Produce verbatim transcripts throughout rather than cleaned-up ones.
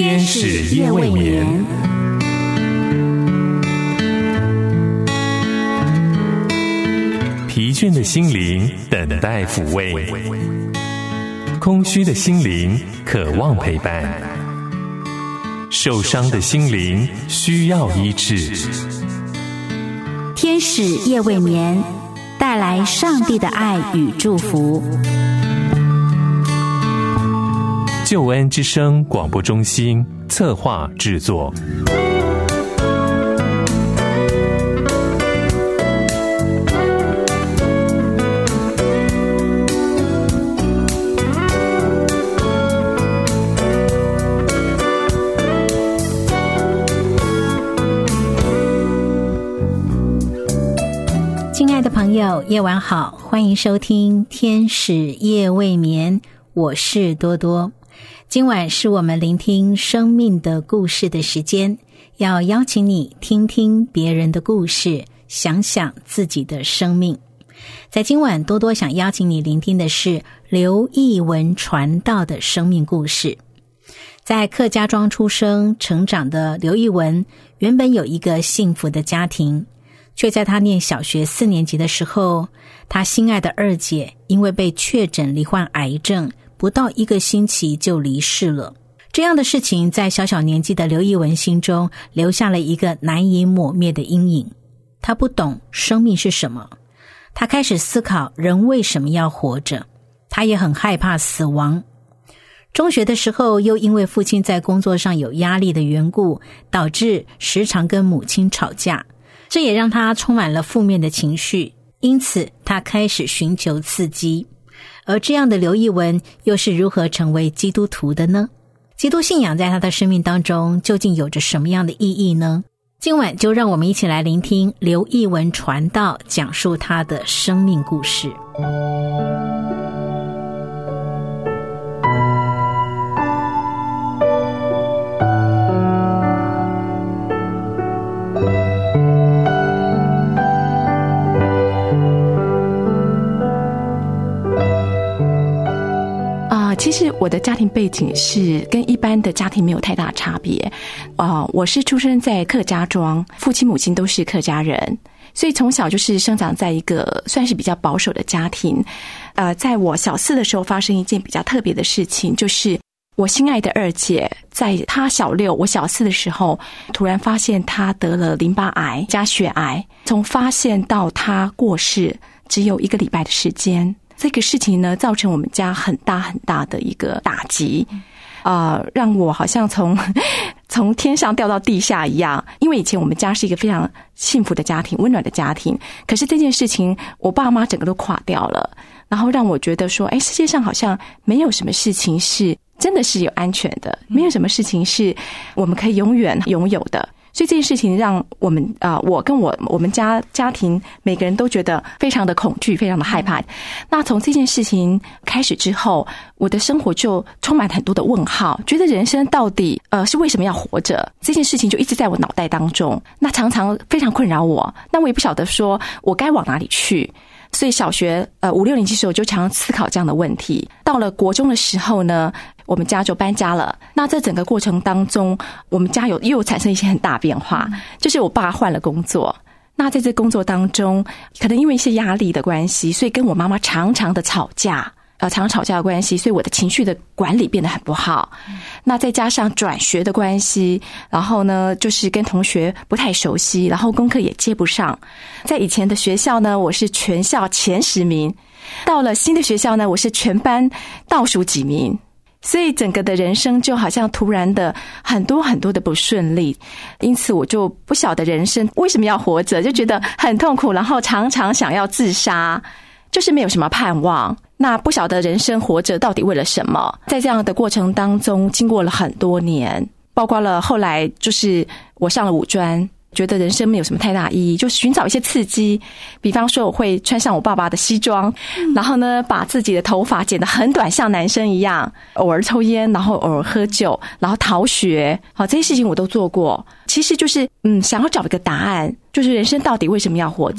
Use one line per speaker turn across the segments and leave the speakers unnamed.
天使夜未眠。疲倦的心灵等待抚慰，空虚的心灵渴望陪伴，受伤的心灵需要医治。
天使夜未眠，带来上帝的爱与祝福。
救恩之声广播中心策划制作。
亲爱的朋友，夜晚好，欢迎收听天使夜未眠，我是多多。今晚是我们聆听生命的故事的时间，要邀请你听听别人的故事，想想自己的生命。在今晚，多多想邀请你聆听的是刘艺文传道的生命故事。在客家庄出生成长的刘艺文，原本有一个幸福的家庭，却在他念小学四年级的时候，他心爱的二姐因为被确诊罹患癌症，不到一个星期就离世了。这样的事情在小小年纪的刘艺文心中留下了一个难以抹灭的阴影。他不懂生命是什么，他开始思考人为什么要活着，他也很害怕死亡。中学的时候，又因为父亲在工作上有压力的缘故，导致时常跟母亲吵架，这也让他充满了负面的情绪，因此他开始寻求刺激。而这样的刘艺文又是如何成为基督徒的呢？基督信仰在他的生命当中究竟有着什么样的意义呢？今晚就让我们一起来聆听刘艺文传道讲述他的生命故事。
其实我的家庭背景是跟一般的家庭没有太大差别，呃，我是出生在客家庄，父亲母亲都是客家人，所以从小就是生长在一个算是比较保守的家庭。呃，在我小四的时候发生一件比较特别的事情，就是我心爱的二姐，在她小六我小四的时候，突然发现她得了淋巴癌加血癌，从发现到她过世只有一个礼拜的时间。这个事情呢，造成我们家很大很大的一个打击，呃，让我好像从从天上掉到地下一样。因为以前我们家是一个非常幸福的家庭，温暖的家庭，可是这件事情，我爸妈整个都垮掉了，然后让我觉得说，哎，世界上好像没有什么事情是真的是有安全的，没有什么事情是我们可以永远拥有的。所以这件事情让我们啊、呃，我跟我我们家家庭每个人都觉得非常的恐惧，非常的害怕。那从这件事情开始之后，我的生活就充满很多的问号，觉得人生到底呃是为什么要活着？这件事情就一直在我脑袋当中，那常常非常困扰我。那我也不晓得说我该往哪里去。所以小学呃五六年级的时候就常常思考这样的问题。到了国中的时候呢，我们家就搬家了。那在整个过程当中，我们家有又产生一些很大变化，就是我爸换了工作。那在这工作当中，可能因为一些压力的关系，所以跟我妈妈常常的吵架。呃，常常吵架的关系，所以我的情绪的管理变得很不好。嗯、那再加上转学的关系，然后呢，就是跟同学不太熟悉，然后功课也接不上。在以前的学校呢，我是全校前十名；到了新的学校呢，我是全班倒数几名。所以整个的人生就好像突然的很多很多的不顺利，因此我就不晓得人生为什么要活着，就觉得很痛苦，然后常常想要自杀，就是没有什么盼望。那不晓得人生活着到底为了什么。在这样的过程当中，经过了很多年，包括了后来就是我上了五专，觉得人生没有什么太大意义，就寻找一些刺激。比方说我会穿上我爸爸的西装，嗯、然后呢把自己的头发剪得很短，像男生一样，偶尔抽烟，然后偶尔喝酒，然后逃学。好，这些事情我都做过。其实就是嗯，想要找一个答案，就是人生到底为什么要活着。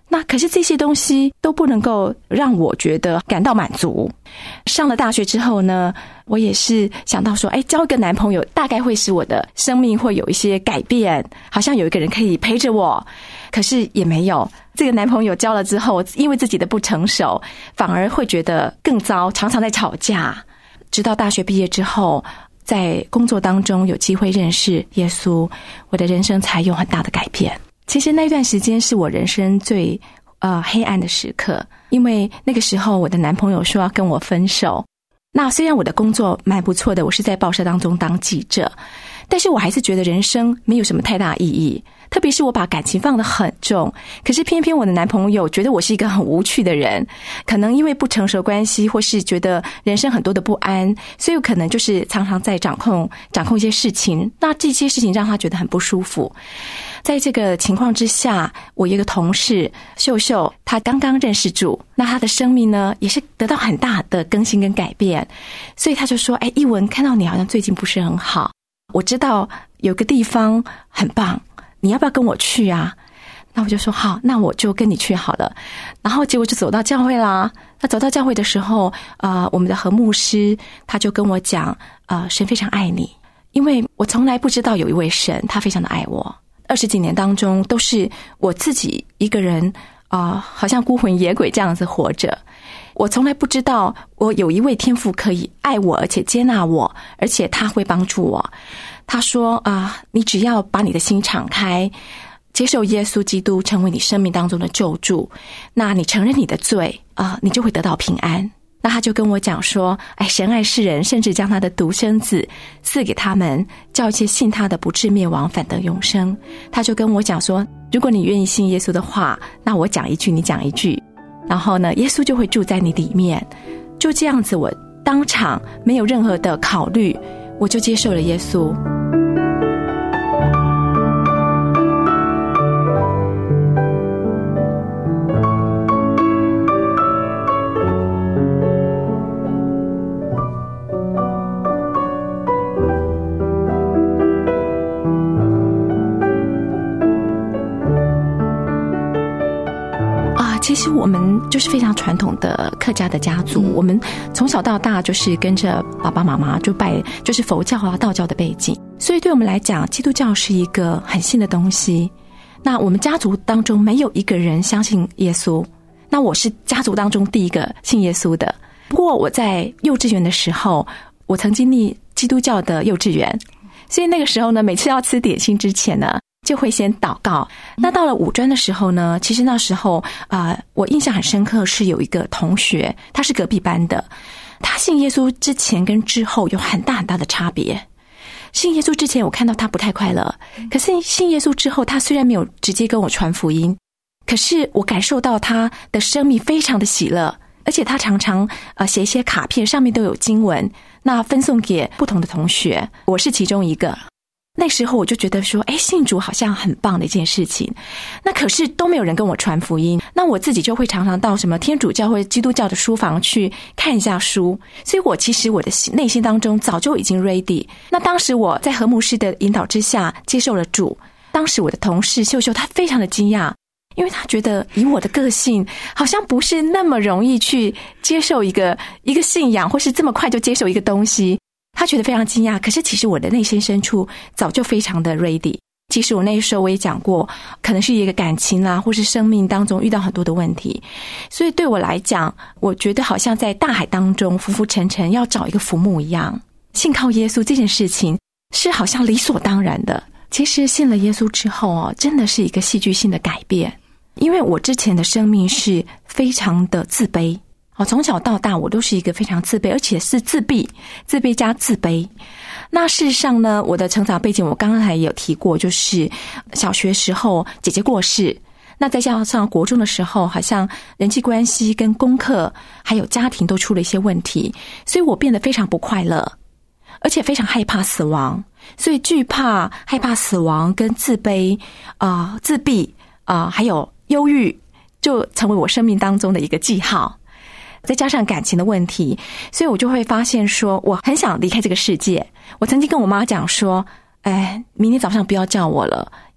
那可是这些东西都不能够让我觉得感到满足。上了大学之后呢，我也是想到说，哎，交一个男朋友大概会使我的生命会有一些改变，好像有一个人可以陪着我。可是也没有，这个男朋友交了之后，因为自己的不成熟，反而会觉得更糟，常常在吵架。直到大学毕业之后，在工作当中有机会认识耶稣，我的人生才有很大的改变。其实那段时间是我人生最呃黑暗的时刻，因为那个时候我的男朋友说要跟我分手。那虽然我的工作蛮不错的，我是在报社当中当记者，但是我还是觉得人生没有什么太大意义，特别是我把感情放得很重，可是偏偏我的男朋友觉得我是一个很无趣的人，可能因为不成熟关系，或是觉得人生很多的不安，所以可能就是常常在掌控掌控一些事情，那这些事情让他觉得很不舒服。在这个情况之下，我有一个同事秀秀，她刚刚认识主，那她的生命呢也是得到很大的更新跟改变，所以她就说，哎，一文，看到你好像最近不是很好，我知道有个地方很棒，你要不要跟我去啊？那我就说好，那我就跟你去好了。然后结果就走到教会啦。那走到教会的时候，呃，我们的何牧师他就跟我讲，呃，神非常爱你，因为我从来不知道有一位神，他非常的爱我。二十几年当中，都是我自己一个人啊、呃，好像孤魂野鬼这样子活着。我从来不知道我有一位天父可以爱我，而且接纳我，而且他会帮助我。他说啊、呃，你只要把你的心敞开，接受耶稣基督成为你生命当中的救助，那你承认你的罪啊、呃，你就会得到平安。那他就跟我讲说，哎，神爱世人，甚至将他的独生子赐给他们，叫一切信他的不至灭亡，反得永生。他就跟我讲说，如果你愿意信耶稣的话，那我讲一句你讲一句，然后呢，耶稣就会住在你里面。就这样子，我当场没有任何的考虑，我就接受了耶稣。其实我们就是非常传统的客家的家族、嗯、我们从小到大就是跟着爸爸妈妈就拜就是佛教啊道教的背景，所以对我们来讲基督教是一个很新的东西。那我们家族当中没有一个人相信耶稣，那我是家族当中第一个信耶稣的。不过我在幼稚园的时候，我曾经历基督教的幼稚园，所以那个时候呢，每次要吃点心之前呢就会先祷告。那到了五专的时候呢，其实那时候啊、呃，我印象很深刻，是有一个同学，他是隔壁班的，他信耶稣之前跟之后有很大很大的差别。信耶稣之前我看到他不太快乐，可是信耶稣之后，他虽然没有直接跟我传福音，可是我感受到他的生命非常的喜乐，而且他常常呃写一些卡片，上面都有经文，那分送给不同的同学，我是其中一个。那时候我就觉得说，哎，信主好像很棒的一件事情。那可是都没有人跟我传福音，那我自己就会常常到什么天主教或基督教的书房去看一下书。所以我其实我的内心当中早就已经 ready。那当时我在何牧师的引导之下接受了主，当时我的同事秀秀她非常的惊讶，因为她觉得以我的个性好像不是那么容易去接受一个一个信仰，或是这么快就接受一个东西。他觉得非常惊讶，可是其实我的内心深处早就非常的 ready。 其实我那时候我也讲过，可能是一个感情啦，或是生命当中遇到很多的问题，所以对我来讲，我觉得好像在大海当中浮浮沉沉要找一个浮木一样。信靠耶稣这件事情是好像理所当然的，其实信了耶稣之后哦，真的是一个戏剧性的改变。因为我之前的生命是非常的自卑，我从小到大我都是一个非常自卑，而且是自闭，自卑加自卑。那事实上呢，我的成长背景我刚刚还有提过，就是小学时候姐姐过世，那再加上国中的时候，好像人际关系跟功课还有家庭都出了一些问题，所以我变得非常不快乐，而且非常害怕死亡。所以惧怕、害怕死亡跟自卑啊、呃、自闭啊、呃、还有忧郁就成为我生命当中的一个记号。再加上感情的问题，所以我就会发现说我很想离开这个世界。我曾经跟我妈讲说，哎，明天早上不要叫我了，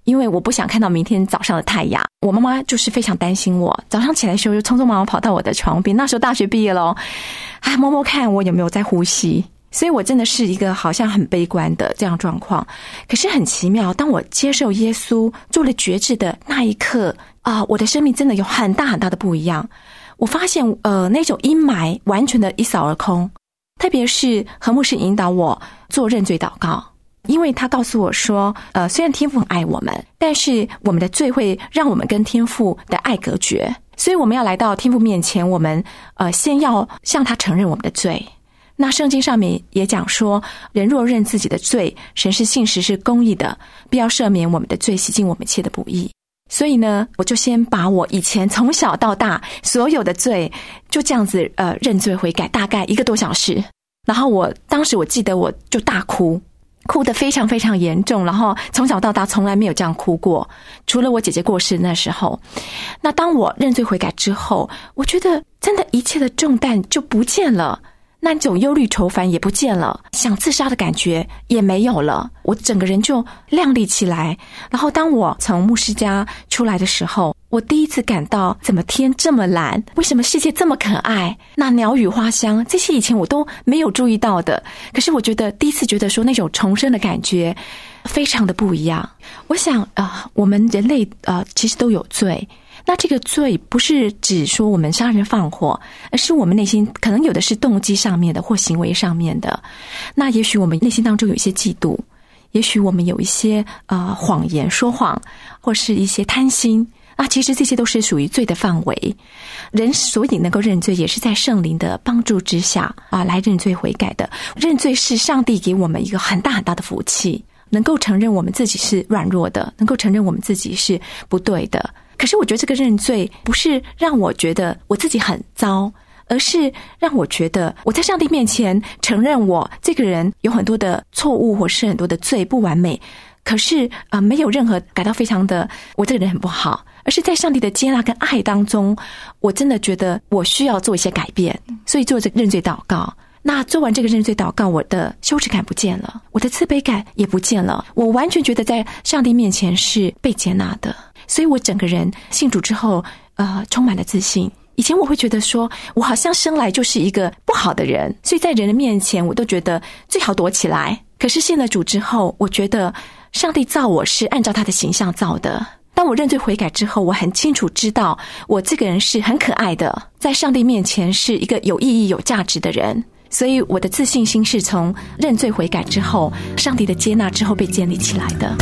因为我不想看到明天早上的太阳。我妈妈就是非常担心我，早上起来的时候就匆匆忙忙跑到我的床边，那时候大学毕业了，啊，摸摸看我有没有在呼吸。所以我真的是一个好像很悲观的这样状况。可是很奇妙，当我接受耶稣做了决志的那一刻啊、呃，我的生命真的有很大很大的不一样。我发现呃那种阴霾完全的一扫而空。特别是何牧师引导我做认罪祷告，因为他告诉我说呃虽然天父很爱我们，但是我们的罪会让我们跟天父的爱隔绝，所以我们要来到天父面前，我们呃先要向他承认我们的罪。那圣经上面也讲说，人若认自己的罪，神是信实是公义的，必要赦免我们的罪，洗净我们一切的不义。所以呢，我就先把我以前从小到大所有的罪就这样子呃认罪悔改，大概一个多小时。然后我当时我记得我就大哭，哭得非常非常严重，然后从小到大从来没有这样哭过，除了我姐姐过世那时候。那当我认罪悔改之后，我觉得真的一切的重担就不见了，那种忧虑愁烦也不见了，想自杀的感觉也没有了，我整个人就亮丽起来。然后当我从牧师家出来的时候，我第一次感到怎么天这么蓝，为什么世界这么可爱，那鸟语花香，这些以前我都没有注意到的。可是我觉得第一次觉得说那种重生的感觉非常的不一样。我想啊、呃，我们人类呃其实都有罪。那这个罪不是指说我们杀人放火，而是我们内心可能有的是动机上面的或行为上面的。那也许我们内心当中有一些嫉妒，也许我们有一些呃谎言说谎，或是一些贪心。那其实这些都是属于罪的范围。人所以能够认罪，也是在圣灵的帮助之下啊来认罪悔改的。认罪是上帝给我们一个很大很大的福气，能够承认我们自己是软弱的，能够承认我们自己是不对的。可是我觉得这个认罪不是让我觉得我自己很糟，而是让我觉得我在上帝面前承认我这个人有很多的错误，或是很多的罪不完美，可是呃没有任何感到非常的我这个人很不好，而是在上帝的接纳跟爱当中，我真的觉得我需要做一些改变，所以做这个认罪祷告。那做完这个认罪祷告，我的羞耻感不见了，我的自卑感也不见了，我完全觉得在上帝面前是被接纳的。所以我整个人信主之后呃，充满了自信。以前我会觉得说我好像生来就是一个不好的人，所以在人的面前我都觉得最好躲起来。可是信了主之后，我觉得上帝造我是按照他的形象造的。当我认罪悔改之后，我很清楚知道我这个人是很可爱的，在上帝面前是一个有意义有价值的人。所以我的自信心是从认罪悔改之后，上帝的接纳之后被建立起来的。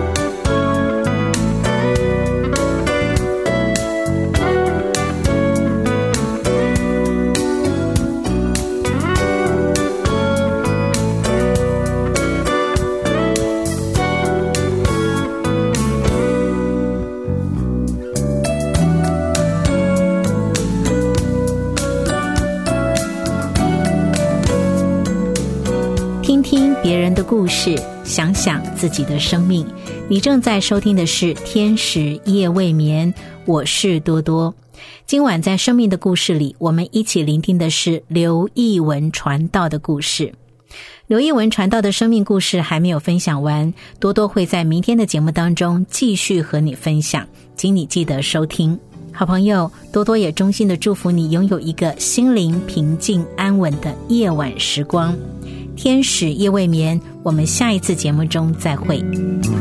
听听别人的故事，想想自己的生命。你正在收听的是天使夜未眠，我是多多。今晚在生命的故事里，我们一起聆听的是刘艺文传道的故事。刘艺文传道的生命故事还没有分享完，多多会在明天的节目当中继续和你分享，请你记得收听。好朋友，多多也衷心的祝福你拥有一个心灵平静安稳的夜晚时光。天使夜未眠，我们下一次节目中再会。